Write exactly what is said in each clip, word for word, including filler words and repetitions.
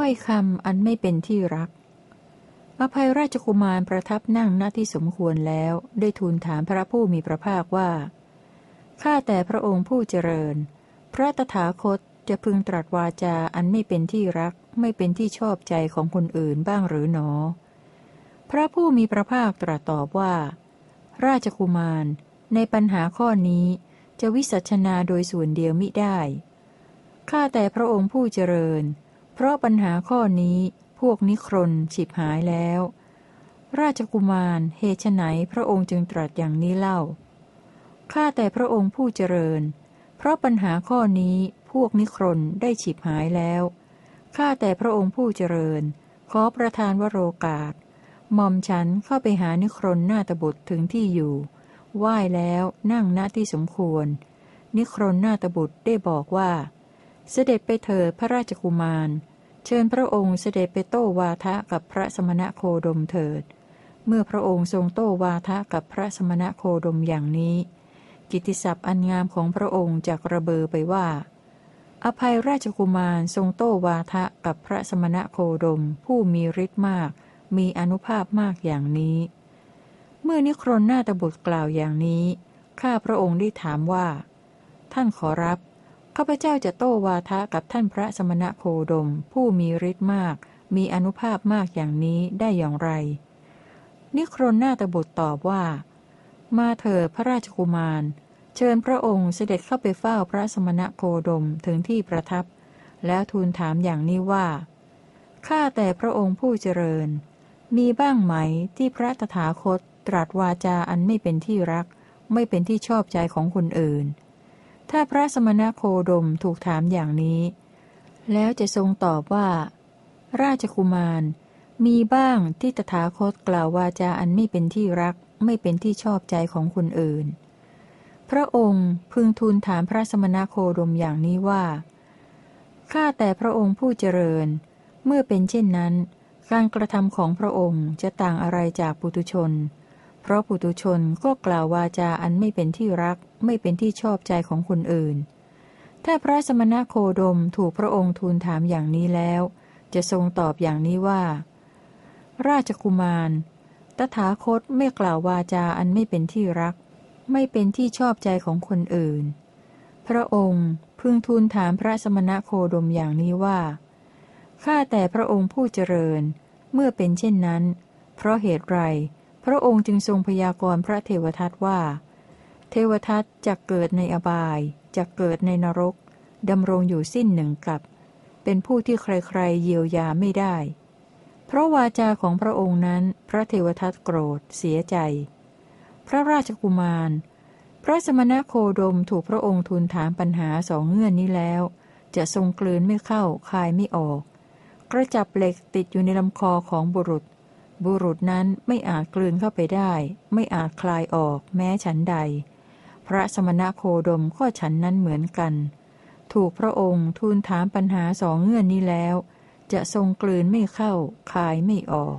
อยคำอันไม่เป็นที่รักอภัยราชกุมารประทับนั่งณที่สมควรแล้วได้ทูลถามพระผู้มีพระภาคว่าข้าแต่พระองค์ผู้เจริญพระตถาคตจะพึงตรัสวาจาอันไม่เป็นที่รักไม่เป็นที่ชอบใจของคนอื่นบ้างหรือหนอพระผู้มีพระภาคตรัสตอบว่าราชกุมารในปัญหาข้อนี้จะวิสัชนาโดยส่วนเดียวมิได้ข้าแต่พระองค์ผู้เจริญเพราะปัญหาข้อนี้พวกนิครนฉิบหายแล้วราชกุมารเหตุไฉนพระองค์จึงตรัสอย่างนี้เล่าข้าแต่พระองค์ผู้เจริญเพราะปัญหาข้อนี้พวกนิครนได้ฉิบหายแล้วข้าแต่พระองค์ผู้เจริญขอประทานวโรกาสหม่อมฉันเข้าไปหานิครนนาถบุตรถึงที่อยู่ไหว้แล้วนั่งณที่สมควรนิครนนาถบุตรได้บอกว่าเสด็จไปเถิดพระราชกุมารเชิญพระองค์เสด็จไปโต้วาทะกับพระสมณโคดมเถิดเมื่อพระองค์ทรงโต้วาทะกับพระสมณโคดมอย่างนี้กิตติศัพท์อันงามของพระองค์จักระเบอไปว่าอภัยราชกุมารทรงโต้วาทะกับพระสมณโคดมผู้มีฤทธิ์มากมีอานุภาพมากอย่างนี้เมื่อนิครนนาถบุตรกล่าวอย่างนี้ข้าพระองค์ได้ถามว่าท่านขอรับข้าพเจ้าจะโต้วาทะกับท่านพระสมณโคดมผู้มีฤทธิ์มากมีอานุภาพมากอย่างนี้ได้อย่างไรนิครนนาถบุตรตอบว่ามาเถิดพระราชกุมารเชิญพระองค์เสด็จเข้าไปเฝ้าพระสมณโคดมถึงที่ประทับแล้วทูลถามอย่างนี้ว่าข้าแต่พระองค์ผู้เจริญมีบ้างไหมที่พระตถาคตตรัสวาจาอันไม่เป็นที่รักไม่เป็นที่ชอบใจของคนอื่นถ้าพระสมณโคดมถูกถามอย่างนี้แล้วจะทรงตอบว่าราชกุมารมีบ้างที่ตถาคตกล่าววาจาอันไม่เป็นที่รักไม่เป็นที่ชอบใจของคนอื่นพระองค์พึงทูลถามพระสมณโคดมอย่างนี้ว่าข้าแต่พระองค์ผู้เจริญเมื่อเป็นเช่นนั้นการกระทำของพระองค์จะต่างอะไรจากปุถุชนเพราะปุถุชนก็กล่าววาจาอันไม่เป็นที่รักไม่เป็นที่ชอบใจของคนอื่นถ้าพระสมณโคดมถูกพระองค์ทูลถามอย่างนี้แล้วจะทรงตอบอย่างนี้ว่าราชกุมารตถาคตไม่กล่าววาจาอันไม่เป็นที่รักไม่เป็นที่ชอบใจของคนอื่นพระองค์พึงทูลถามพระสมณโคดมอย่างนี้ว่าข้าแต่พระองค์ผู้เจริญเมื่อเป็นเช่นนั้นเพราะเหตุไรพระองค์จึงทรงพยากรณ์พระเทวทัตว่าเทวทัตจะเกิดในอบายจะเกิดในนรกดำรงอยู่สิ้นหนึ่งกับเป็นผู้ที่ใครๆเยียวยาไม่ได้เพราะวาจาของพระองค์นั้นพระเทวทัตโกรธเสียใจพระราชกุมารพระสมณโคดมถูกพระองค์ทูลถามปัญหาสองเงื่อนนี้แล้วจะทรงกลืนไม่เข้าคายไม่ออกกระจับเหล็กติดอยู่ในลำคอของบุรุษบุรุษนั้นไม่อาจกลืนเข้าไปได้ไม่อาจคลายออกแม้ฉันใดพระสมณโคดมก็ฉันนั้นเหมือนกันถูกพระองค์ทูลถามปัญหาสองเงื่อนนี้แล้วจะทรงกลืนไม่เข้าคายไม่ออก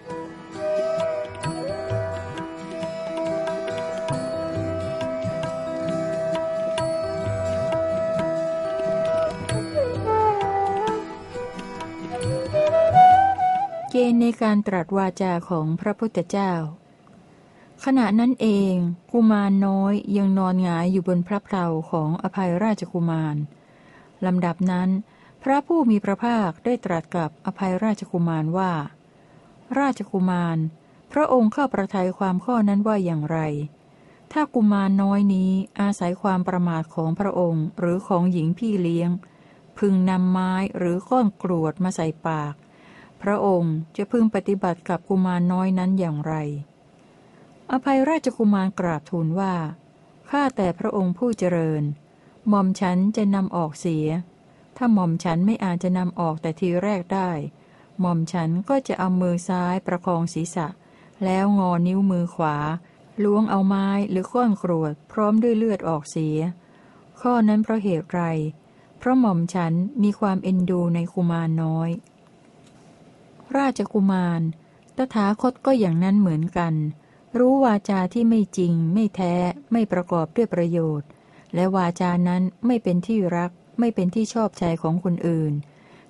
เกณฑ์ในการตรัสวาจาของพระพุทธเจ้าขณะนั้นเองกุมารน้อยยังนอนหงายอยู่บนพระเพลาของอภัยราชกุมารลำดับนั้นพระผู้มีพระภาคได้ตรัสกับอภัยราชกุมารว่าราชกุมารพระองค์เข้าประทัยความข้อนั้นว่าอย่างไรถ้ากุมารน้อยนี้อาศัยความประมาทของพระองค์หรือของหญิงพี่เลี้ยงพึงนำไม้หรือก้อนกรวดมาใส่ปากพระองค์จะพึงปฏิบัติกับกุมารน้อยนั้นอย่างไรอภัยราชกุมารกราบทูลว่าข้าแต่พระองค์ผู้เจริญหม่อมฉันจะนำออกเสียถ้าหม่อมฉันไม่อาจจะนำออกแต่ทีแรกได้หม่อมฉันก็จะเอามือซ้ายประคองศีรษะแล้วงอนิ้วมือขวาล้วงเอาไม้หรือก้อนกรวดพร้อมด้วยเลือดออกเสียข้อนั้นเพราะเหตุไรเพราะหม่อมฉันมีความเอ็นดูในกุมารน้อยราชกุมารตถาคตก็อย่างนั้นเหมือนกันรู้วาจาที่ไม่จริงไม่แท้ไม่ประกอบด้วยประโยชน์และวาจานั้นไม่เป็นที่รักไม่เป็นที่ชอบใจของคนอื่น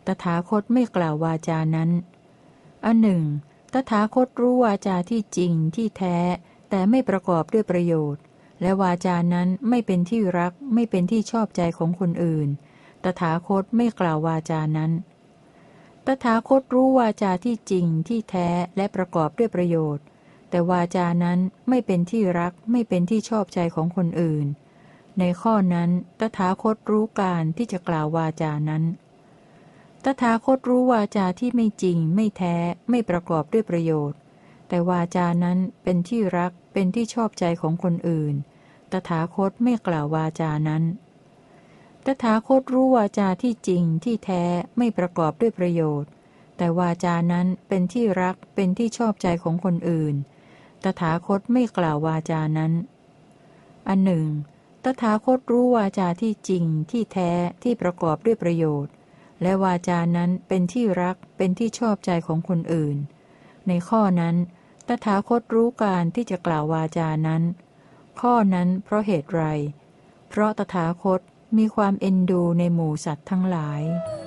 ตถาคตไม่กล่าววาจานั้นอันหนึ่งตถาคตรู้วาจาที่จริงที่แท้แต่ไม่ประกอบด้วยประโยชน์และวาจานั้นไม่เป็นที่รักไม่เป็นที่ชอบใจของคนอื่นตถาคตไม่กล่าววาจานั้นตถาคตรู้วาจาที่จริงที่แท้และประกอบด้วยประโยชน์แต่วาจานั้นไม่เป็นที่รักไม่เป็นที่ชอบใจของคนอื่นในข้อนั้นตถาคตรู้การที่จะกล่าววาจานั้นตถาคตรู้วาจาที่ไม่จริงไม่แท้ไม่ประกอบด้วยประโยชน์แต่วาจานั้นเป็นที่รักเป็นที่ชอบใจของคนอื่นตถาคตไม่กล่าววาจานั้นตถาคตรู้วาจาที่จริงที่แท้ไม่ประกอบด้วยประโยชน์แต่วาจานั้นเป็นที่รักเป็นที่ชอบใจของคนอื่นตถาคตไม่กล่าววาจานั้นอันหนึ่งตถาคตรู้วาจาที่จริงที่แท้ที่ประกอบด้วยประโยชน์และวาจานั้นเป็นที่รักเป็นที่ชอบใจของคนอื่นในข้อนั้นตถาคตรู้การที่จะกล่าววาจานั้นข้อนั้นเพราะเหตุไรเพราะตถาคตมีความเอ็นดูในหมู่สัตว์ทั้งหลาย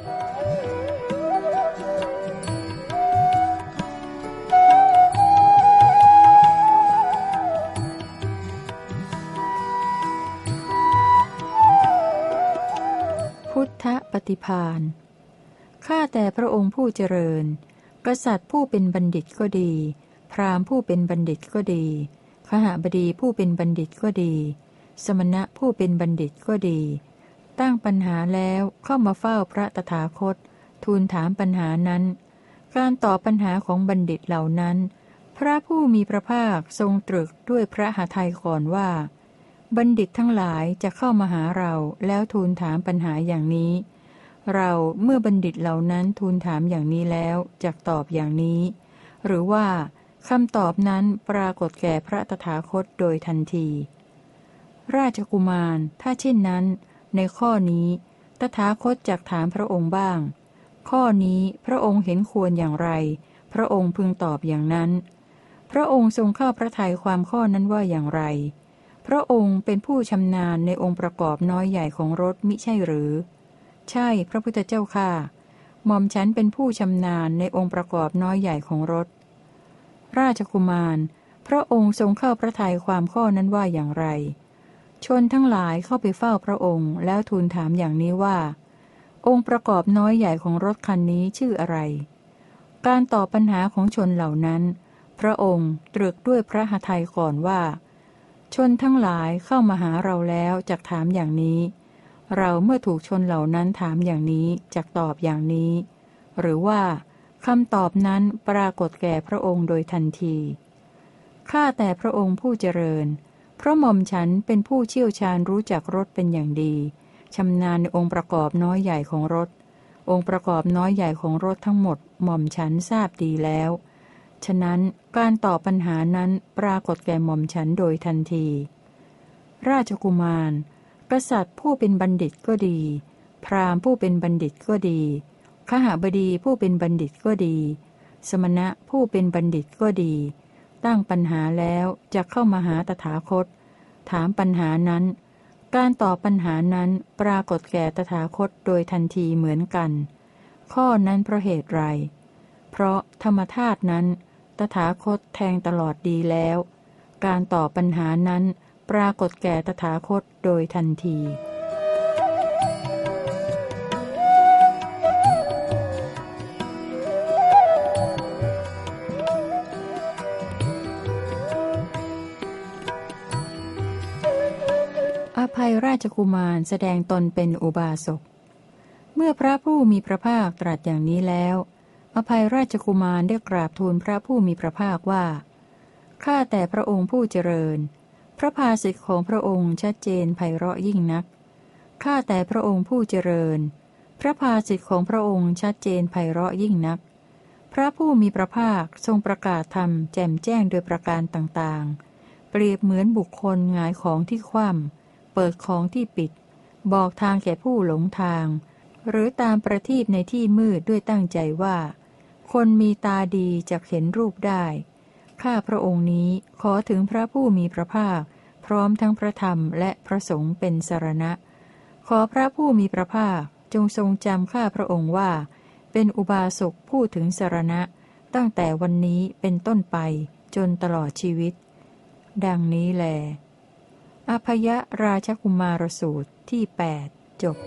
พุทธปฏิภาณข้าแต่พระองค์ผู้เจริญกษัตริย์ผู้เป็นบัณฑิตก็ดีพราหมณ์ผู้เป็นบัณฑิตก็ดีขหบดีผู้เป็นบัณฑิตก็ดีสมณะผู้เป็นบัณฑิตก็ดีตั้งปัญหาแล้วเข้ามาเฝ้าพระตถาคตทูลถามปัญหานั้นการตอบปัญหาของบัณฑิตเหล่านั้นพระผู้มีพระภาคทรงตรึกด้วยพระหทัยก่อนว่าบัณฑิตทั้งหลายจะเข้ามาหาเราแล้วทูลถามปัญหาอย่างนี้เราเมื่อบัณฑิตเหล่านั้นทูลถามอย่างนี้แล้วจักตอบอย่างนี้หรือว่าคำตอบนั้นปรากฏแก่พระตถาคตโดยทันทีราชกุมารถ้าเช่นนั้นในข้อนี้ตถาคตจักถามพระองค์บ้างข้อนี้พระองค์เห็นควรอย่างไรพระองค์พึงตอบอย่างนั้นพระองค์ทรงเข้าพระทัยความข้อนั้นว่าอย่างไรพระองค์เป็นผู้ชำนาญในองค์ประกอบน้อยใหญ่ของรถมิใช่หรือใช่พระพุทธเจ้าข้าหม่อมฉันเป็นผู้ชำนาญในองค์ประกอบน้อยใหญ่ของรถราชกุมารพระองค์ทรงเข้าพระทัยความข้อนั้นว่าอย่างไรชนทั้งหลายเข้าไปเฝ้าพระองค์แล้วทูลถามอย่างนี้ว่าองค์ประกอบน้อยใหญ่ของรถคันนี้ชื่ออะไรการตอบปัญหาของชนเหล่านั้นพระองค์ตรึกด้วยพระหทัยก่อนว่าชนทั้งหลายเข้ามาหาเราแล้วจักถามอย่างนี้เราเมื่อถูกชนเหล่านั้นถามอย่างนี้จักตอบอย่างนี้หรือว่าคำตอบนั้นปรากฏแก่พระองค์โดยทันทีข้าแต่พระองค์ผู้เจริญเพราะหม่อมฉันเป็นผู้เชี่ยวชาญรู้จักรถเป็นอย่างดีชำนาญในองค์ประกอบน้อยใหญ่ของรถองค์ประกอบน้อยใหญ่ของรถทั้งหมดหม่อมฉันทราบดีแล้วฉะนั้นการตอบปัญหานั้นปรากฏแก่หม่อมฉันโดยทันทีราชกุมารกษัตริย์ผู้เป็นบัณฑิตก็ดีพราหมณ์ผู้เป็นบัณฑิตก็ดีขหบดีผู้เป็นบัณฑิตก็ดีสมณะผู้เป็นบัณฑิตก็ดีตั้งปัญหาแล้วจะเข้ามาหาตถาคตถามปัญหานั้นการตอบปัญหานั้นปรากฏแก่ตถาคตโดยทันทีเหมือนกันข้อนั้นเพราะเหตุไรเพราะธรรมธาตุนั้นตถาคตแทงตลอดดีแล้วการตอบปัญหานั้นปรากฏแก่ตถาคตโดยทันทีอภัยราชกุมารแสดงตนเป็นอุบาสกเมื่อพระผู้มีพระภาคตรัสอย่างนี้แล้วอภัยราชกุมารได้กราบทูลพระผู้มีพระภาคว่าข้าแต่พระองค์ผู้เจริญพระภาสิทธิของพระองค์ชัดเจนไพเราะยิ่งนักข้าแต่พระองค์ผู้เจริญพระภาสิทธิของพระองค์ชัดเจนไพเราะยิ่งนักพระผู้มีพระภาคทรงประกาศธรรมแจ่มแจ้งโดยประการต่างๆเปรียบเหมือนบุคคลหงายของที่คว่ำเปิดของที่ปิดบอกทางแก่ผู้หลงทางหรือตามประทีปในที่มืดด้วยตั้งใจว่าคนมีตาดีจะเห็นรูปได้ข้าพระองค์นี้ขอถึงพระผู้มีพระภาคพร้อมทั้งพระธรรมและพระสงฆ์เป็นสรณะขอพระผู้มีพระภาคจงทรงจำข้าพระองค์ว่าเป็นอุบาสกผู้ถึงสรณะตั้งแต่วันนี้เป็นต้นไปจนตลอดชีวิตดังนี้แลอภยราชกุมารสูตรที่แปดจบ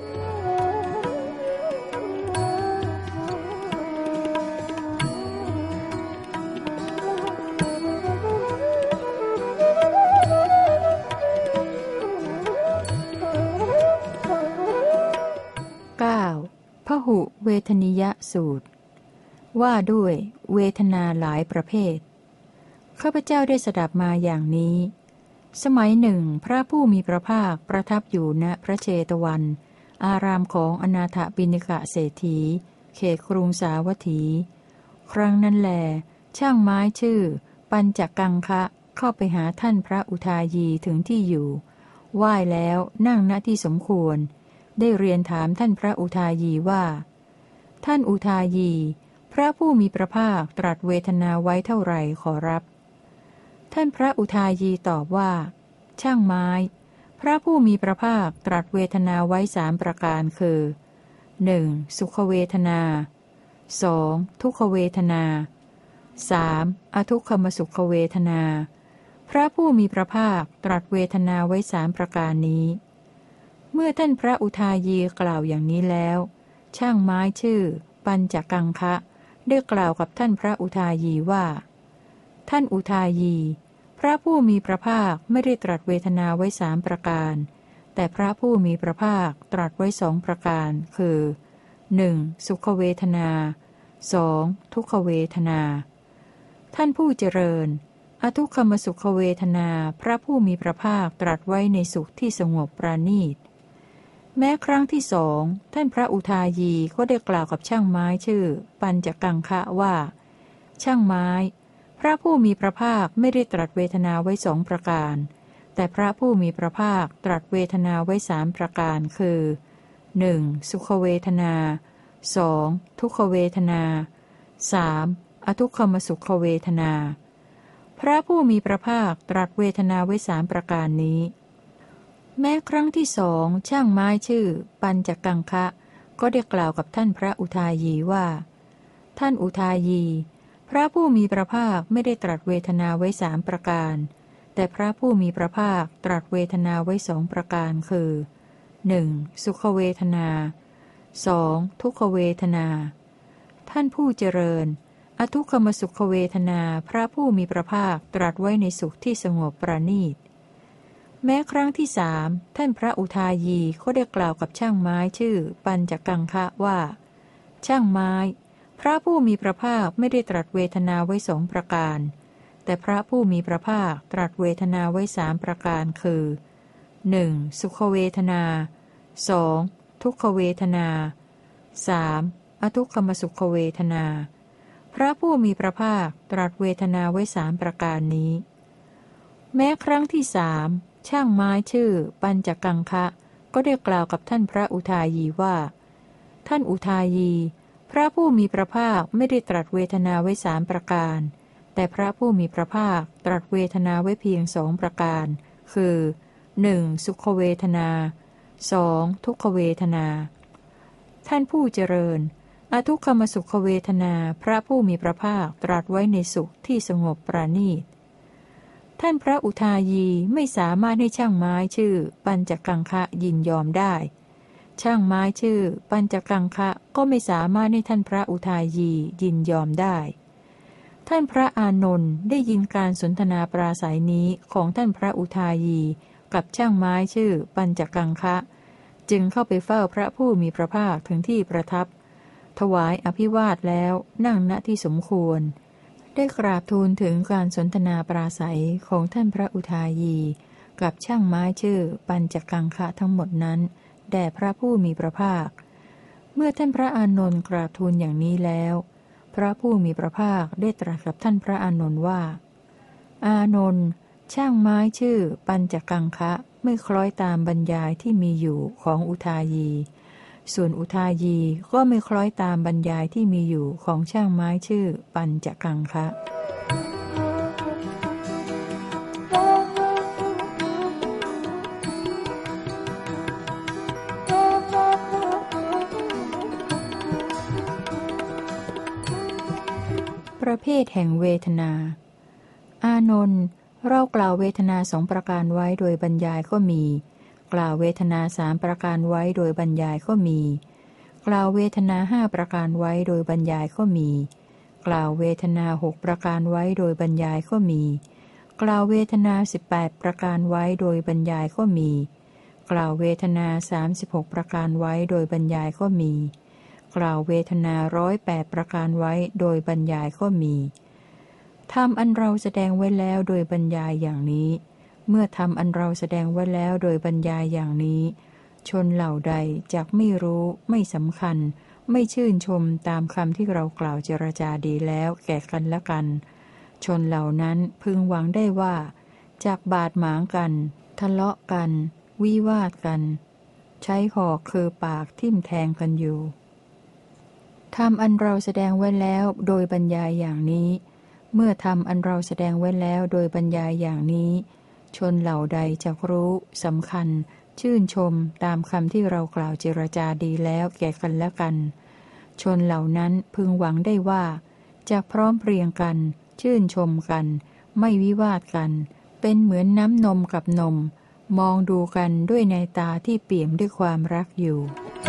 เก้าพหุเวทนิยสูตรว่าด้วยเวทนาหลายประเภทข้าพเจ้าได้สดับมาอย่างนี้สมัยหนึ่งพระผู้มีพระภาคประทับอยู่ณพระเชตวันอารามของอนาถบิณฑิกเศรษฐีเขตกรุงสาวัตถี ครั้งนั้นแลช่างไม้ชื่อปัญจกังคะเข้าไปหาท่านพระอุทายีถึงที่อยู่ไหว้แล้วนั่งณที่สมควรได้เรียนถามท่านพระอุทายีว่าท่านอุทายีพระผู้มีพระภาคตรัสเวทนาไว้เท่าไหร่ขอรับท่านพระอุทายีตอบว่าช่างไม้พระผู้มีพระภาคตรัสเวทนาไว้สามประการคือ หนึ่ง. สุขเวทนา สอง. ทุกขเวทนา สาม. อทุกขมสุขเวทนาพระผู้มีพระภาคตรัสเวทนาไว้สามประการนี้เมื่อท่านพระอุทายีกล่าวอย่างนี้แล้วช่างไม้ชื่อปัญจกังคะได้กล่าวกับท่านพระอุทายีว่าท่านอุทายีพระผู้มีพระภาคไม่ได้ตรัสเวทนาไว้สามประการแต่พระผู้มีพระภาคตรัสไว้สองประการคือ หนึ่ง. สุขเวทนา สอง. ทุกขเวทนาท่านผู้เจริญอทุกขมสุขเวทนาพระผู้มีพระภาคตรัสไว้ในสุขที่สงบปราณีตแม้ครั้งที่สองท่านพระอุทายีก็ได้กล่าวกับช่างไม้ชื่อปัญจกังคะว่าช่างไม้พระผู้มีพระภาคไม่ได้ตรัสเวทนาไว้สองประการแต่พระผู้มีพระภาคตรัสเวทนาไว้สามประการคือ หนึ่ง. สุขเวทนา สอง. ทุกขเวทนา สาม. อทุกขมสุขเวทนาพระผู้มีพระภาคตรัสเวทนาไว้สามประการนี้แม้ครั้งที่สองช่างไม้ชื่อปัญจกังคะก็ได้กล่าวกับท่านพระอุทายีว่าท่านอุทายีพระผู้มีพระภาคไม่ได้ตรัสเวทนาไว้สามประการแต่พระผู้มีพระภาคตรัสเวทนาไว้สองประการคือ หนึ่ง. สุขเวทนา สอง. ทุกขเวทนาท่านผู้เจริญอทุกขมสุขเวทนาพระผู้มีพระภาคตรัสไว้ในสุขที่สงบประณีตแม้ครั้งที่สามท่านพระอุทายีก็ได้กล่าวกับช่างไม้ชื่อปัญจกังคะว่าช่างไม้พระผู้มีพระภาคไม่ได้ตรัสเวทนาไว้สองประการแต่พระผู้มีพระภาคตรัสเวทนาไว้สามประการคือ หนึ่ง. สุขเวทนา สอง. ทุกขเวทนา สาม. อทุกขมสุขเวทนาพระผู้มีพระภาคตรัสเวทนาไว้สามประการนี้แม้ครั้งที่สามช่างไม้ชื่อปัญจกังคะก็ได้กล่าวกับท่านพระอุทายีว่าท่านอุทายีพระผู้มีพระภาคไม่ได้ตรัสเวทนาไว้สามประการแต่พระผู้มีพระภาคตรัสเวทนาไว้เพียงสองประการคือ หนึ่ง. สุขเวทนา สอง. ทุกขเวทนาท่านผู้เจริญอทุกขมสุขเวทนาพระผู้มีพระภาคตรัสไว้ในสุขที่สงบปราณีตท่านพระอุทายีไม่สามารถให้ช่างไม้ชื่อปัญจกังคะยินยอมได้ช่างไม้ชื่อปัญจกังคะก็ไม่สามารถให้ท่านพระอุทายียินยอมได้ท่านพระอานนท์ได้ยินการสนทนาปราศัยนี้ของท่านพระอุทายีกับช่างไม้ชื่อปัญจกังคะจึงเข้าไปเฝ้าพระผู้มีพระภาคถึงที่ประทับถวายอภิวาทแล้วนั่งณที่สมควรได้กราบทูลถึงการสนทนาปราศัยของท่านพระอุทายีกับช่างไม้ชื่อปัญจกังคะทั้งหมดนั้นแด่พระผู้มีพระภาคเมื่อท่านพระอานนท์กราบทูลอย่างนี้แล้วพระผู้มีพระภาคได้ตรัสกับท่านพระอานนท์ว่าอานนท์ช่างไม้ชื่อปัญจกังคะไม่คล้อยตามบรรยายที่มีอยู่ของอุทายีส่วนอุทายีก็ไม่คล้อยตามบรรยายที่มีอยู่ของช่างไม้ชื่อปัญจกังคะประเภทแห่งเวทนาอานนท์เรากล่าวเวทนาสองประการไว้โดยบรรยายก็มีกล่าวเวทนาสามประการไว้โดยบรรยายก็มีกล่าวเวทนาห้าประการไว้โดยบรรยายก็มีกล่าวเวทนาหกประการไว้โดยบรรยายก็มีกล่าวเวทนาสิบแปดประการไว้โดยบรรยายก็มีกล่าวเวทนาสามสิบหกประการไว้โดยบรรยายก็มีกล่าวเวทนาร้อยแปดประการไว้โดยบรรยายก็มีธรรมอันเราแสดงไว้แล้วโดยบรรยายอย่างนี้เมื่อธรรมอันเราแสดงไว้แล้วโดยบรรยายอย่างนี้ชนเหล่าใดจักไม่รู้ไม่สำคัญไม่ชื่นชมตามคำที่เรากล่าวเจรจาดีแล้วแก่กันและกันชนเหล่านั้นพึงหวังได้ว่าจากบาดหมางกันทะเลาะกันวิวาทกันใช้หอกคือปากทิ่มแทงกันอยู่ธรรมอันเราแสดงไว้แล้วโดยบรรยายอย่างนี้เมื่อธรรมอันเราแสดงไว้แล้วโดยบรรยายอย่างนี้ชนเหล่าใดจักรู้สำคัญชื่นชมตามคำที่เรากล่าวเจรจาดีแล้วแก่กันและกันชนเหล่านั้นพึงหวังได้ว่าจะพร้อมเพรียงกันชื่นชมกันไม่วิวาทกันเป็นเหมือนน้ำนมกับนมมองดูกันด้วยในตาที่เปี่ยมด้วยความรักอยู่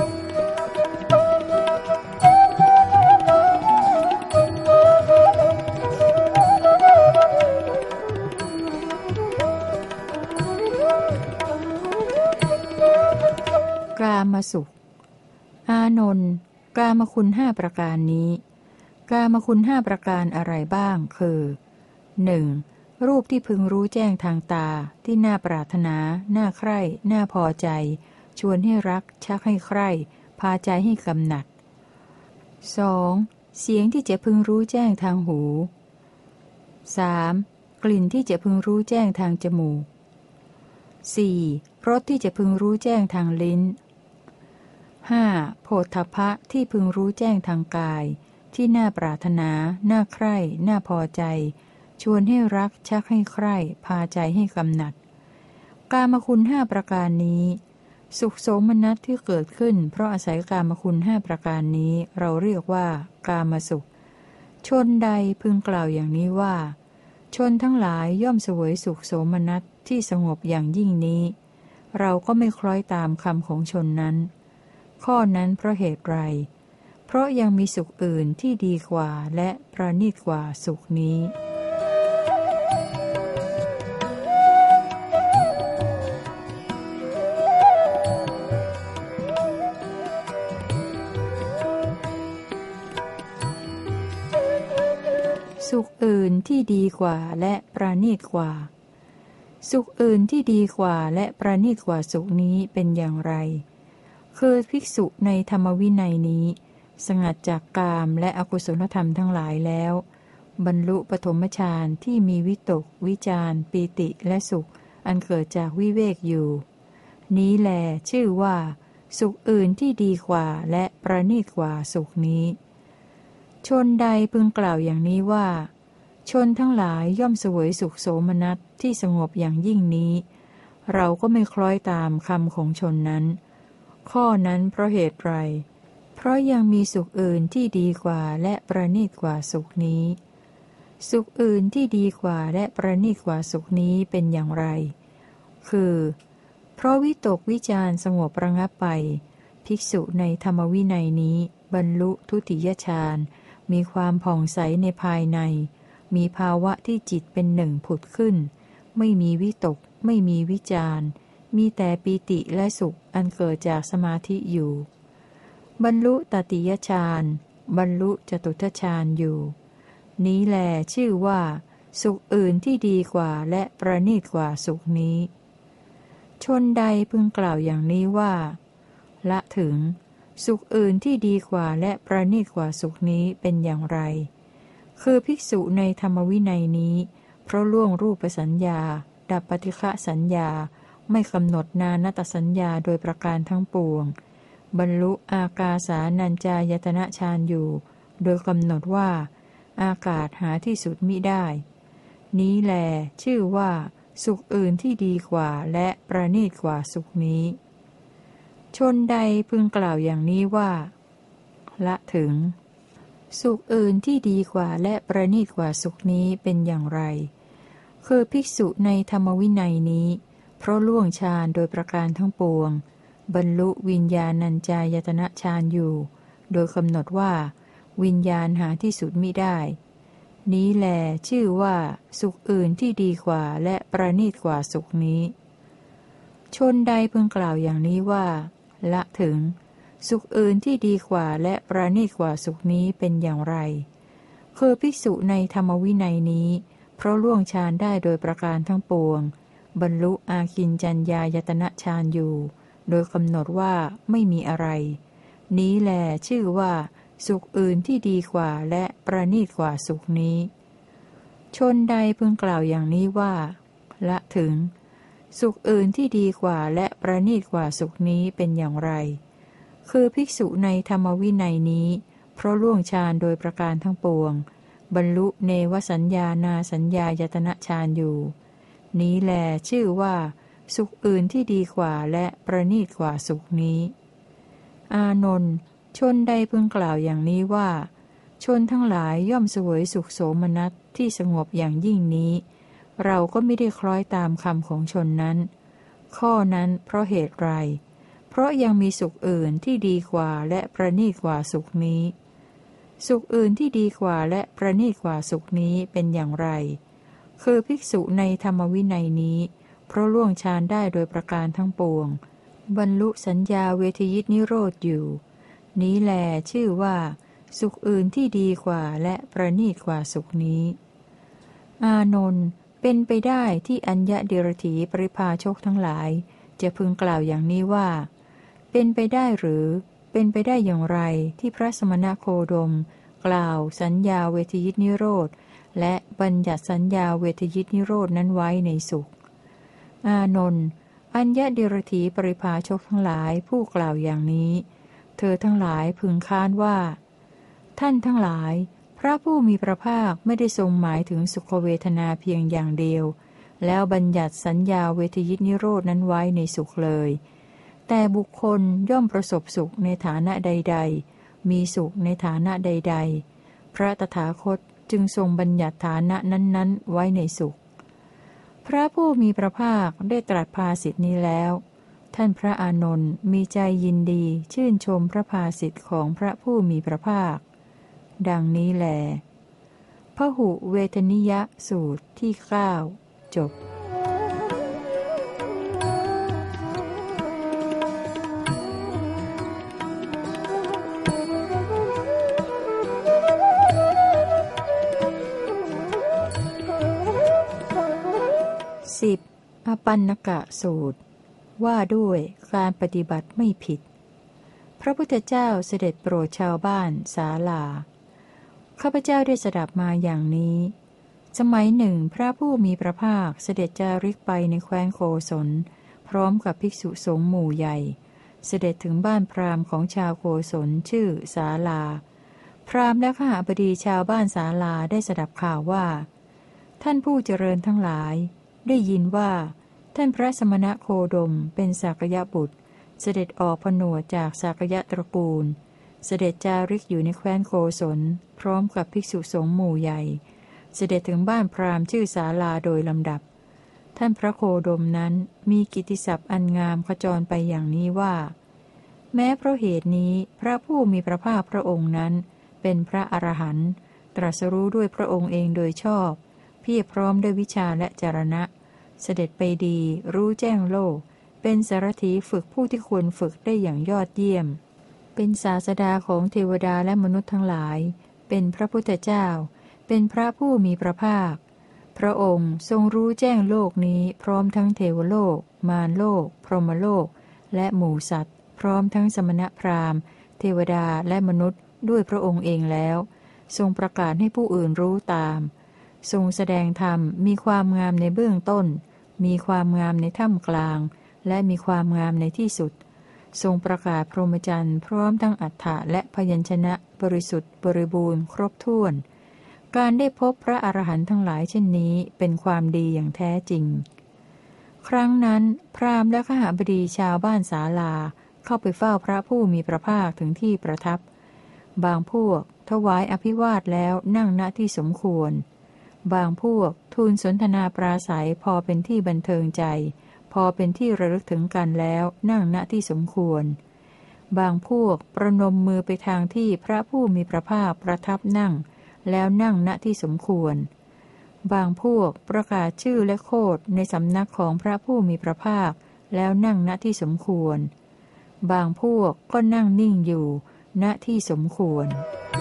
กามสุขอานนท์กามคุณห้าประการนี้กามคุณห้าประการอะไรบ้างคือ หนึ่ง. รูปที่พึงรู้แจ้งทางตาที่น่าปรารถนาน่าใคร่น่าพอใจชวนให้รักชักให้ใคร่พาใจให้กำหนัด สอง. เสียงที่จะพึงรู้แจ้งทางหู สาม. กลิ่นที่จะพึงรู้แจ้งทางจมูก สี่. รสที่จะพึงรู้แจ้งทางลิ้น ห้า. โผฏฐัพพะที่พึงรู้แจ้งทางกายที่น่าปรารถนาน่าใคร่น่าพอใจชวนให้รักชักให้ใคร่พาใจให้กำหนัดกามคุณห้าประการนี้สุขโสมนัสที่เกิดขึ้นเพราะอาศัยกามคุณห้าประการนี้เราเรียกว่ากามสุขชนใดพึงกล่าวอย่างนี้ว่าชนทั้งหลายย่อมเสวยสุขโสมนัสที่สงบอย่างยิ่งนี้เราก็ไม่คล้อยตามคำของชนนั้นข้อนั้นเพราะเหตุไรเพราะยังมีสุขอื่นที่ดีกว่าและประณีตกว่าสุขนี้สุขอื่นที่ดีกว่าและประณีตกว่าสุขอื่นที่ดีกว่าและประณีตกว่าสุขนี้เป็นอย่างไรคือภิกษุในธรรมวินัยนี้สงัดจากกามและอกุศลธรรมทั้งหลายแล้วบรรลุปฐมฌานที่มีวิตกวิจารปีติและสุขอันเกิดจากวิเวกอยู่นี้แลชื่อว่าสุขอื่นที่ดีกว่าและประณีตกว่าสุขนี้ชนใดพึงกล่าวอย่างนี้ว่าชนทั้งหลายย่อมเสวยสุขโสมนัสที่สงบอย่างยิ่งนี้เราก็ไม่คล้อยตามคำของชนนั้นข้อนั้นเพราะเหตุไรเพราะยังมีสุขอื่นที่ดีกว่าและประณีตกว่าสุขนี้สุขอื่นที่ดีกว่าและประณีตกว่าสุขนี้เป็นอย่างไรคือเพราะวิตกวิจารสงบระงับไปภิกษุในธรรมวินัยนี้บรรลุทุติยฌานมีความผ่องใสในภายในมีภาวะที่จิตเป็นหนึ่งผุดขึ้นไม่มีวิตกไม่มีวิจารมีแต่ปีติและสุขอันเกิดจากสมาธิอยู่บรรลุตติยฌานบรรลุจตุตฌานอยู่นี้แลชื่อว่าสุขอื่นที่ดีกว่าและประณีตกว่าสุขนี้ชนใดพึงกล่าวอย่างนี้ว่าละถึงสุขอื่นที่ดีกว่าและประณีตกว่าสุขนี้เป็นอย่างไรคือภิกษุในธรรมวินัยนี้เพราะล่วงรูปสัญญาดับปฏิฆะสัญญาไม่กำหนดนานัตสัญญาโดยประการทั้งปวงบรรลุอากาสานัญจายตนะฌานอยู่โดยกำหนดว่าอากาศหาที่สุดมิได้นี้แลชื่อว่าสุขอื่นที่ดีกว่าและประณีตกว่าสุขนี้ชนใดพึงกล่าวอย่างนี้ว่าละถึงสุขอื่นที่ดีกว่าและประณีตกว่าสุขนี้เป็นอย่างไรคือภิกษุในธรรมวินัยนี้เพราะล่วงฌานโดยประการทั้งปวงบรรลุวิญญาณัญจายตนะฌานอยู่โดยกำหนดว่าวิญญาณหาที่สุดมิได้นี้แลชื่อว่าสุขอื่นที่ดีกว่าและประณีตกว่าสุขนี้ชนใดพึงกล่าวอย่างนี้ว่าละถึงสุขอื่นที่ดีกว่าและประณีตกว่าสุขนี้เป็นอย่างไรคือภิกษุในธรรมวินัยนี้เพราะล่วงฌานได้โดยประการทั้งปวงบรรลุอาคินจัญญายตนะฌานอยู่โดยกำหนดว่าไม่มีอะไรนี้แลชื่อว่าสุขอื่นที่ดีกว่าและประณีตกว่าสุขนี้ชนใดพึงกล่าวอย่างนี้ว่าละถึงสุขอื่นที่ดีกว่าและประณีตกว่าสุขนี้เป็นอย่างไรคือภิกษุในธรรมวินัยนี้เพราะล่วงฌานโดยประการทั้งปวงบรรลุเนวสัญญานาสัญญายตนะฌานอยู่นี้แลชื่อว่าสุขอื่นที่ดีกว่าและประณีตกว่าสุขนี้อานนท์ชนใดพึงกล่าวอย่างนี้ว่าชนทั้งหลายย่อมเสวยสุขโสมนัสที่สงบอย่างยิ่งนี้เราก็ไม่ได้คล้อยตามคำของชนนั้นข้อนั้นเพราะเหตุไรเพราะยังมีสุขอื่นที่ดีกว่าและประณีตกว่าสุขนี้สุขอื่นที่ดีกว่าและประณีตกว่าสุขนี้เป็นอย่างไรคือภิกษุในธรรมวินัยนี้เพราะล่วงฌานได้โดยประการทั้งปวงบรรลุสัญญาเวทยิตนิโรธอยู่นี้แลชื่อว่าสุขอื่นที่ดีกว่าและประณีตกว่าสุขนี้อานนท์เป็นไปได้ที่อัญญเดรถีปริภาชกทั้งหลายจะพึงกล่าวอย่างนี้ว่าเป็นไปได้หรือเป็นไปได้อย่างไรที่พระสมณโคดมกล่าวสัญญาเวทยิตนิโรธและบัญญัติสัญญาเวทยิตนิโรธนั้นไว้ในสุขอานนท์อัญญเดรถีปริภาชกทั้งหลายผู้กล่าวอย่างนี้เธอทั้งหลายพึงค้านว่าท่านทั้งหลายพระผู้มีพระภาคไม่ได้ทรงหมายถึงสุขเวทนาเพียงอย่างเดียวแล้วบัญญัติสัญญาเวทยิตนิโรธนั้นไว้ในสุขเลยแต่บุคคลย่อมประสบสุขในฐานะใดๆมีสุขในฐานะใดๆพระตถาคตจึงทรงบัญญัติฐานะนั้นๆไว้ในสุขพระผู้มีพระภาคได้ตรัสภาษิตนี้แล้วท่านพระอานนท์มีใจยินดีชื่นชมพระภาษิตของพระผู้มีพระภาคดังนี้แลพหุเวทนิยสูตรที่เก้าจบสิบอปันนกะสูตรว่าด้วยการปฏิบัติไม่ผิดพระพุทธเจ้าเสด็จโปรดชาวบ้านศาลาข้าพเจ้าได้สดับมาอย่างนี้สมัยหนึ่งพระผู้มีพระภาคเสด็จจาริกไปในแคว้นโกศลพร้อมกับภิกษุสงฆ์หมู่ใหญ่เสด็จถึงบ้านพราหมณ์ของชาวโกศลชื่อศาลาพราหมณ์และข้าบดีชาวบ้านศาลาได้สดับข่าวว่าท่านผู้เจริญทั้งหลายได้ยินว่าท่านพระสมณโคดมเป็นสากยบุตรเสด็จออกผนวดจากสากยตระกูลเสด็จจาริกอยู่ในแคว้นโกศลพร้อมกับภิกษุสงฆ์หมู่ใหญ่เสด็จถึงบ้านพราหมณ์ชื่อศาลาโดยลำดับท่านพระโคดมนั้นมีกิตติศัพท์อันงามขจรไปอย่างนี้ว่าแม้เพราะเหตุนี้พระผู้มีพระภาคพระองค์นั้นเป็นพระอรหันต์ตรัสรู้ด้วยพระองค์เองโดยชอบเพียรพร้อมด้วยวิชาและจรณะเสด็จไปดีรู้แจ้งโลกเป็นสารถีฝึกผู้ที่ควรฝึกได้อย่างยอดเยี่ยมเป็นศาสดาของเทวดาและมนุษย์ทั้งหลายเป็นพระพุทธเจ้าเป็นพระผู้มีพระภาคพระองค์ทรงรู้แจ้งโลกนี้พร้อมทั้งเทวโลกมารโลกพรหมโลกและหมู่สัตว์พร้อมทั้งสมณพราหมณ์เทวดาและมนุษย์ด้วยพระองค์เองแล้วทรงประกาศให้ผู้อื่นรู้ตามทรงแสดงธรรมมีความงามในเบื้องต้นมีความงามในท่ามกลางและมีความงามในที่สุดทรงประกาศพรหมจรรย์พร้อมทั้งอัฏฐะและพยัญชนะบริสุทธิ์บริบูรณ์ครบถ้วนการได้พบพระอรหันต์ทั้งหลายเช่นนี้เป็นความดีอย่างแท้จริงครั้งนั้นพราหมณ์และขหบดีชาวบ้านศาลาเข้าไปเฝ้าพระผู้มีพระภาคถึงที่ประทับบางพวกถวายอภิวาทแล้วนั่งณที่สมควรบางพวกทูลสนทนาปราศัยพอเป็นที่บันเทิงใจพอเป็นที่ระลึกถึงกันแล้วนั่งณที่สมควรบางพวกประนมมือไปทางที่พระผู้มีพระภาคประทับนั่งแล้วนั่งณที่สมควรบางพวกประกาศชื่อและโคดในสำนักของพระผู้มีพระภาคแล้วนั่งณที่สมควรบางพวกก็นั่งนิ่งอยู่ณที่สมควร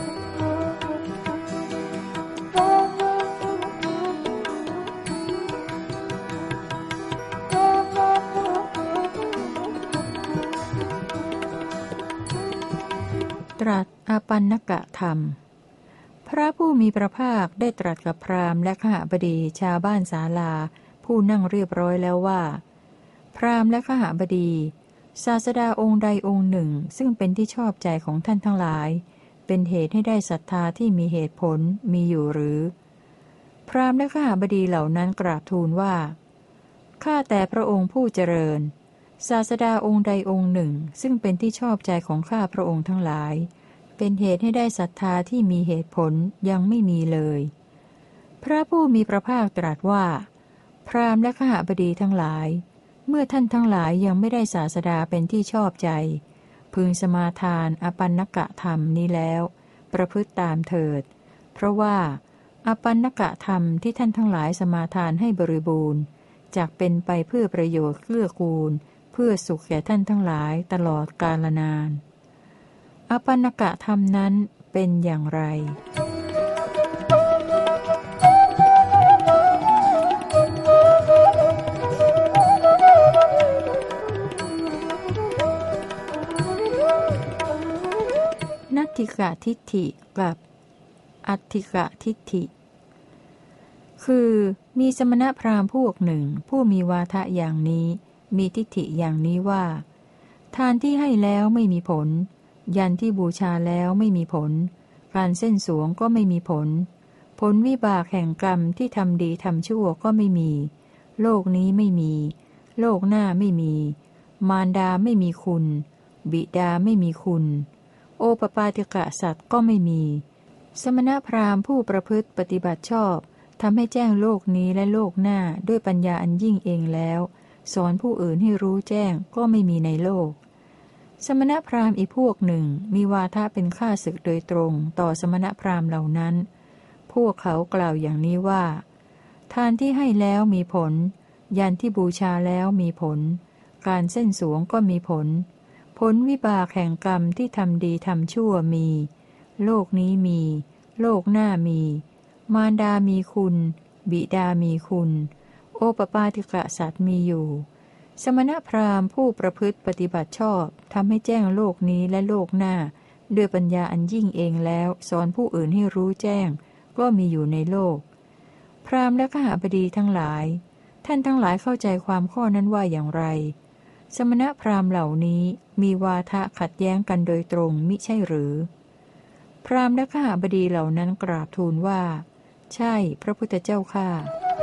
ตรัสอาปันนกะธรรมพระผู้มีพระภาคได้ตรัสกับพราหมณ์และขหบดีชาวบ้านศาลาผู้นั่งเรียบร้อยแล้วว่าพราหมณ์และขหบดีศาสดาองค์ใดองค์หนึ่งซึ่งเป็นที่ชอบใจของท่านทั้งหลายเป็นเหตุให้ได้ศรัทธาที่มีเหตุผลมีอยู่หรือพราหมณ์และขหบดีเหล่านั้นกราบทูลว่าข้าแต่พระองค์ผู้เจริญศาสดาองค์ใดองค์หนึ่งซึ่งเป็นที่ชอบใจของข้าพระองค์ทั้งหลายเป็นเหตุให้ได้ศรัทธาที่มีเหตุผลยังไม่มีเลยพระผู้มีพระภาคตรัสว่าพราหมณ์และขหบดีทั้งหลายเมื่อท่านทั้งหลายยังไม่ได้ศาสดาเป็นที่ชอบใจพึงสมาทานอปันนกะธรรมนี้แล้วประพฤติตามเถิดเพราะว่าอปันนกะธรรมที่ท่านทั้งหลายสมาทานให้บริบูรณ์จักเป็นไปเพื่อประโยชน์เกื้อกูลเพื่อสุขแก่ท่านทั้งหลายตลอดกาลนานอปันนกะธรรมนั้นเป็นอย่างไรนัตถิกะทิฏฐิกับอัตถิกะทิฏฐิคือมีสมณพราหมณ์พวกหนึ่งผู้มีวาทะอย่างนี้มีทิฏฐิอย่างนี้ว่าทานที่ให้แล้วไม่มีผลยันที่บูชาแล้วไม่มีผลการเส้นสวงก็ไม่มีผลผลวิบากแห่งกรรมที่ทำดีทำชั่วก็ไม่มีโลกนี้ไม่มีโลกหน้าไม่มีมารดาไม่มีคุณบิดาไม่มีคุณโอปปาติกะสัตว์ก็ไม่มีสมณพราหมณ์ผู้ประพฤติปฏิบัติชอบทำให้แจ้งโลกนี้และโลกหน้าด้วยปัญญาอันยิ่งเองแล้วสอนผู้อื่นให้รู้แจ้งก็ไม่มีในโลกสมณพราหมณ์อีกพวกหนึ่งมีวาทะเป็นข้าศึกโดยตรงต่อสมณพราหมณ์เหล่านั้นพวกเขากล่าวอย่างนี้ว่าทานที่ให้แล้วมีผลยันที่บูชาแล้วมีผลการเส้นสวงก็มีผลผลวิบากแห่งกรรมที่ทำดีทำชั่วมีโลกนี้มีโลกหน้ามีมารดามีคุณบิดามีคุณโอปปาติกะสัตว์มีอยู่สมณพราหมณ์ผู้ประพฤติปฏิบัติชอบทำให้แจ้งโลกนี้และโลกหน้าด้วยปัญญาอันยิ่งเองแล้วสอนผู้อื่นให้รู้แจ้งก็มีอยู่ในโลกพราหมณ์และขหบดีทั้งหลายท่านทั้งหลายเข้าใจความข้อนั้นว่าอย่างไรสมณพราหมณ์เหล่านี้มีวาทะขัดแย้งกันโดยตรงมิใช่หรือพราหมณ์และขหบดีเหล่านั้นกราบทูลว่าใช่พระพุทธเจ้าข้า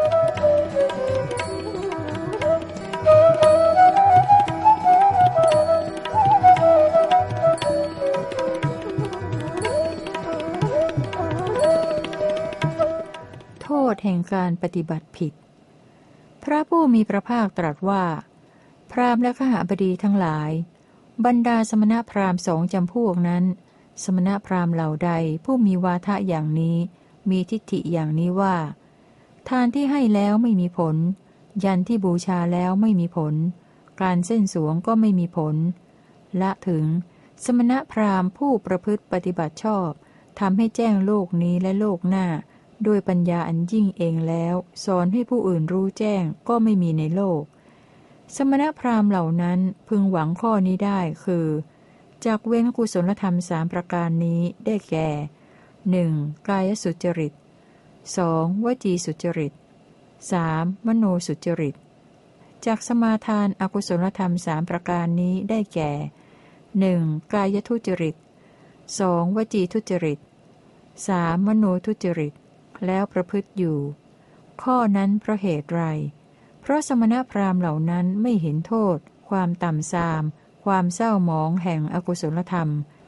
โทษแห่งการปฏิบัติผิดพระผู้มีพระภาคตรัสว่าพราหมณ์และขหบดีทั้งหลายบรรดาสมณพราหมณ์สองจำพวกนั้นสมณพราหมณ์เหล่าใดผู้มีวาทะอย่างนี้มีทิฏฐิอย่างนี้ว่าทานที่ให้แล้วไม่มีผลยันที่บูชาแล้วไม่มีผลการเส้นสวงก็ไม่มีผลละถึงสมณพราหมณ์ผู้ประพฤติปฏิบัติชอบทำให้แจ้งโลกนี้และโลกหน้าด้วยปัญญาอันยิ่งเองแล้วสอนให้ผู้อื่นรู้แจ้งก็ไม่มีในโลกสมณพราหมณ์เหล่านั้นพึงหวังข้อนี้ได้คือจากเว้นกุศลธรรมสามประการนี้ได้แก่หนึ่งกายสุจริตสองวจีสุจริตสามมโนสุจริตจากสมาทานอกุศลธรรมสามประการนี้ได้แก่หนึ่งกายทุจริตสองวจีทุจริตสามมโนทุจริตแล้วประพฤติอยู่ข้อนั้นเพราะเหตุไรเพราะสมณพราหมณ์เหล่านั้นไม่เห็นโทษความต่ำทรามความเศร้าหมองแห่งอกุศลธรรม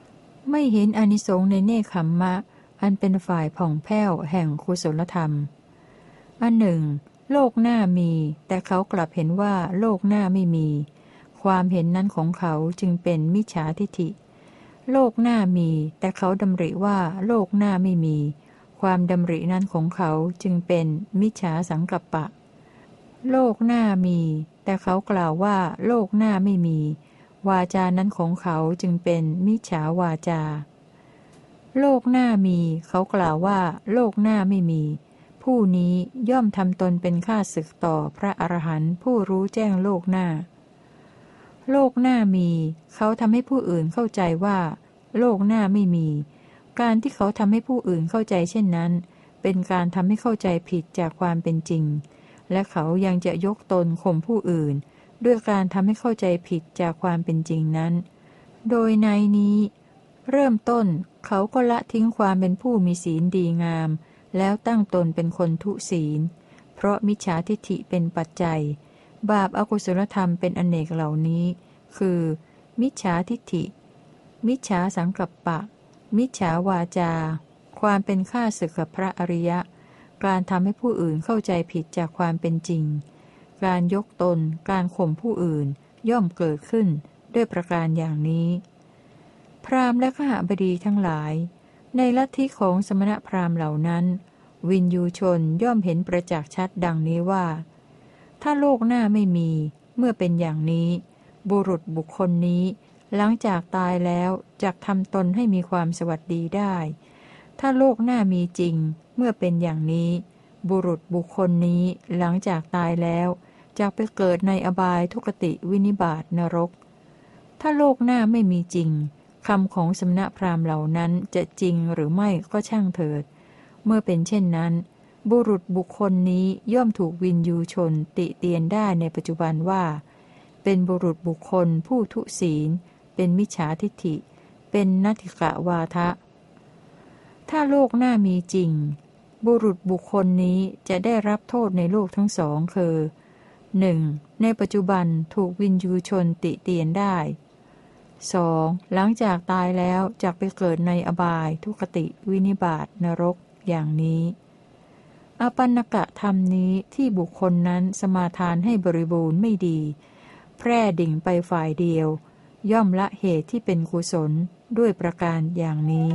ไม่เห็นอานิสงส์ในเนคขัมมะอันเป็นฝ่ายผ่องแผ้วแห่งกุศลธรรมอันหนึ่งโลกหน้ามีแต่เขากลับเห็นว่าโลกหน้าไม่มีความเห็นนั้นของเขาจึงเป็นมิจฉาทิฏฐิโลกหน้ามีแต่เขาดำริว่าโลกหน้าไม่มีความดำรินั้นของเขาจึงเป็นมิจฉาสังกัปปะโลกหน้ามีแต่เขากล่าวว่าโลกหน้าไม่มีวาจานั้นของเขาจึงเป็นมิจฉาวาจาโลกหน้ามีเขากล่าวว่าโลกหน้าไม่มีผู้นี้ย่อมทำตนเป็นข้าศึกต่อพระอรหันต์ผู้รู้แจ้งโลกหน้าโลกหน้ามีเขาทำให้ผู้อื่นเข้าใจว่าโลกหน้าไม่มีการที่เขาทำให้ผู้อื่นเข้าใจเช่นนั้นเป็นการทำให้เข้าใจผิดจากความเป็นจริงและเขายังจะยกตนข่มผู้อื่นด้วยการทำให้เข้าใจผิดจากความเป็นจริงนั้นโดยในนี้เริ่มต้นเขาก็ละทิ้งความเป็นผู้มีศีลดีงามแล้วตั้งตนเป็นคนทุศีลเพราะมิจฉาทิฏฐิเป็นปัจจัยบาปอกุศลธรรมเป็นอเนกเหล่านี้คือมิจฉาทิฏฐิมิจฉาสังกัปปะมิจฉาวาจาความเป็นข้าศึกกับพระอริยะการทำให้ผู้อื่นเข้าใจผิดจากความเป็นจริงการยกตนการข่มผู้อื่นย่อมเกิดขึ้นด้วยประการอย่างนี้พราหมณ์และขหบดีทั้งหลายในลัทธิของสมณพราหมณ์เหล่านั้นวินยูชนย่อมเห็นประจักษ์ชัดดังนี้ว่าถ้าโลกหน้าไม่มีเมื่อเป็นอย่างนี้บุรุษบุคคลนี้หลังจากตายแล้วจักทำตนให้มีความสวัสดีได้ถ้าโลกหน้ามีจริงเมื่อเป็นอย่างนี้บุรุษบุคคลนี้หลังจากตายแล้วจักไปเกิดในอบายทุกติวินิบาตนรกถ้าโลกหน้าไม่มีจริงคำของสมณพราหมณ์เหล่านั้นจะจริงหรือไม่ก็ช่างเถิดเมื่อเป็นเช่นนั้นบุรุษบุคคลนี้ย่อมถูกวินยูชนติเตียนได้ในปัจจุบันว่าเป็นบุรุษบุคคลผู้ทุศีลเป็นมิจฉาทิฏฐิเป็นนัตถิกะวาทะถ้าโลกหน้ามีจริงบุรุษบุคคลนี้จะได้รับโทษในโลกทั้งสองคือ หนึ่ง. ในปัจจุบันถูกวินยูชนติเตียนได้ สอง. หลังจากตายแล้วจักไปเกิดในอบายทุกติวินิบาตนรกอย่างนี้อปันนกะธรรมนี้ที่บุคคลนั้นสมาทานให้บริบูรณ์ไม่ดีแพร่ดิ่งไปฝ่ายเดียวย่อมละเหตุที่เป็นกุศลด้วยประการอย่างนี้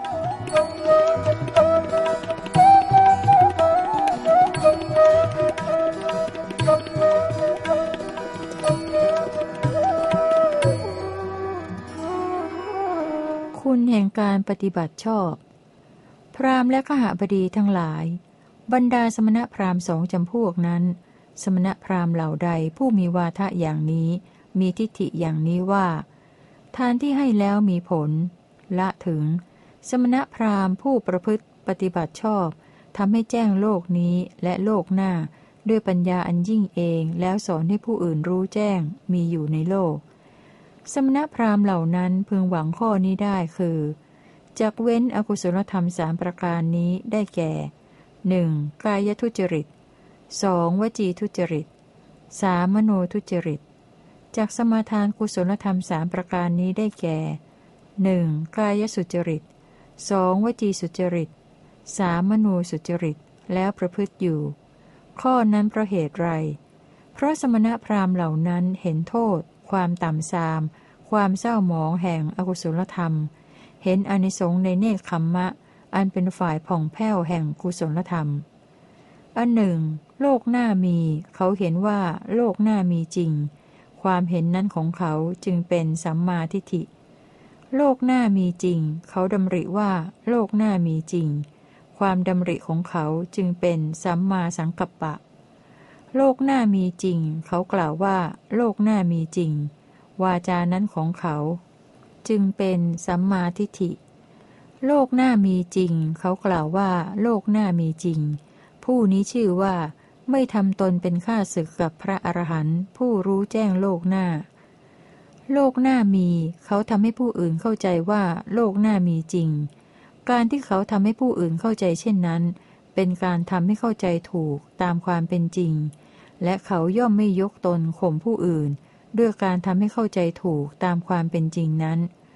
คุณแห่งการปฏิบัติชอบพราหมณ์และขหบดีทั้งหลายบรรดาสมณพราหมณ์สองจำพวกนั้นสมณพราหมณ์เหล่าใดผู้มีวาทะอย่างนี้มีทิฏฐิอย่างนี้ว่าทานที่ให้แล้วมีผลละถึงสมณพราหมณ์ผู้ประพฤติปฏิบัติชอบทำให้แจ้งโลกนี้และโลกหน้าด้วยปัญญาอันยิ่งเองแล้วสอนให้ผู้อื่นรู้แจ้งมีอยู่ในโลกสมณพราหมณ์เหล่านั้นพึงหวังข้อนี้ได้คือจักเว้นอกุศลธรรมสามประการนี้ได้แก่หนึ่งกายทุจริตสองวจีทุจริตสามมโนทุจริตจักสมาทานกุศลธรรมสามประการนี้ได้แก่หนึ่งกายสุจริตสองวจีสุจริตสามมโนสุจริตแล้วประพฤติอยู่ข้อนั้นเพราะเหตุไรเพราะสมณพราหมณ์เหล่านั้นเห็นโทษความต่ำทรามความเศร้าหมองแห่งอกุศลธรรมเห็นอานิสงส์ในเนคขัมมะอันเป็นฝ่ายผ่องแผ้วแห่งกุศลธรรมอันหนึ่งโลกหน้ามีเขาเห็นว่าโลกหน้ามีจริงความเห็นนั้นของเขาจึงเป็นสัมมาทิฏฐิโลกหน้ามีจริงเขาดำริว่าโลกหน้ามีจริงความดำริของเขาจึงเป็นสัมมาสังกัปปะโลกหน้ามีจริงเขากล่าวว่าโลกหน้ามีจริงวาจานั้นของเขาจึงเป็นสัมมาทิฏฐิโลกหน้ามีจริงเขากล่าวว่าโลกหน้ามีจริงผู้นี้ชื่อว่าไม่ทำตนเป็นข้าศึกกับพระอรหันต์ผู้รู้แจ้งโลกหน้าโลกหน้ามีเขาทำให้ผู้อื่นเข้าใจว่าโลกหน้ามีจริงการที่เขาทำให้ผู้อื่นเข้าใจเช่นนั้นเป็นการทำให้เข้าใจถูกตามความเป็นจริงและเขาย่อมไม่ยกตนข่มผู้อื่นด้วยการทำให้เข้าใจถูกตามความเป็นจริงนั้น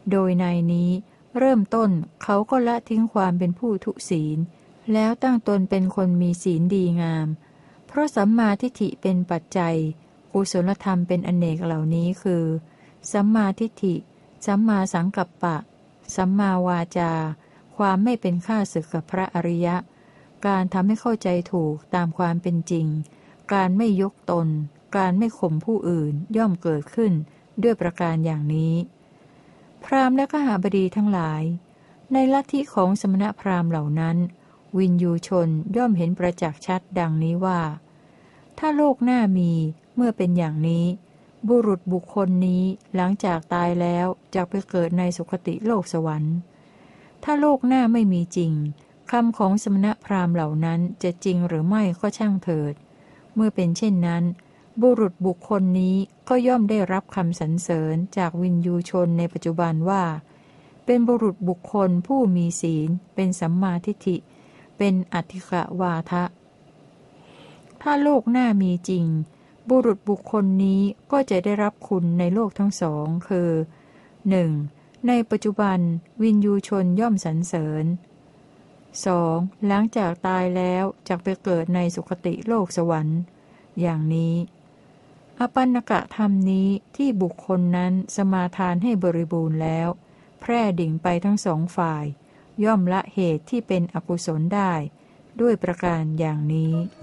โดยในนี้เริ่มต้นเขาก็ละทิ้งความเป็นผู้ทุศีลแล้วตั้งตนเป็นคนมีศีลดีงามเพราะสัมมาทิฏฐิเป็นปัจจัยกุศลธรรมเป็นอเนกเหล่านี้คือสัมมาทิฏฐิสัมมาสังกัปปะสัมมาวาจาความไม่เป็นข้าศึกกับพระอริยะการทำให้เข้าใจถูกตามความเป็นจริงการไม่ยกตนการไม่ข่มผู้อื่นย่อมเกิดขึ้นด้วยประการอย่างนี้พราหมณ์และขหบดีทั้งหลายในลัทธิของสมณพราหมณ์เหล่านั้นวินยูชนย่อมเห็นประจักษ์ชัดดังนี้ว่าถ้าโลกหน้ามีเมื่อเป็นอย่างนี้บุรุษบุคคลนี้หลังจากตายแล้วจะไปเกิดในสุคติโลกสวรรค์ถ้าโลกหน้าไม่มีจริงคำของสมณพราหมณ์เหล่านั้นจะจริงหรือไม่ก็ช่างเถิดเมื่อเป็นเช่นนั้นบุรุษบุคคลนี้ก็ย่อมได้รับคำสรรเสริญจากวินยูชนในปัจจุบันว่าเป็นบุรุษบุคคลผู้มีศีลเป็นสัมมาทิฏฐิเป็นอธิกวาทะถ้าโลกหน้ามีจริงบุรุษบุคคลนี้ก็จะได้รับคุณในโลกทั้งสองคือ หนึ่ง. ในปัจจุบันวินยูชนย่อมสรรเสริญ สอง. หลังจากตายแล้วจักไปเกิดในสุคติโลกสวรรค์อย่างนี้อปันนกะธรรมนี้ที่บุคคลนั้นสมาทานให้บริบูรณ์แล้วแพร่ดิ่งไปทั้งสองฝ่ายย่อมละเหตุที่เป็นอกุศลได้ด้วยประการอย่างนี้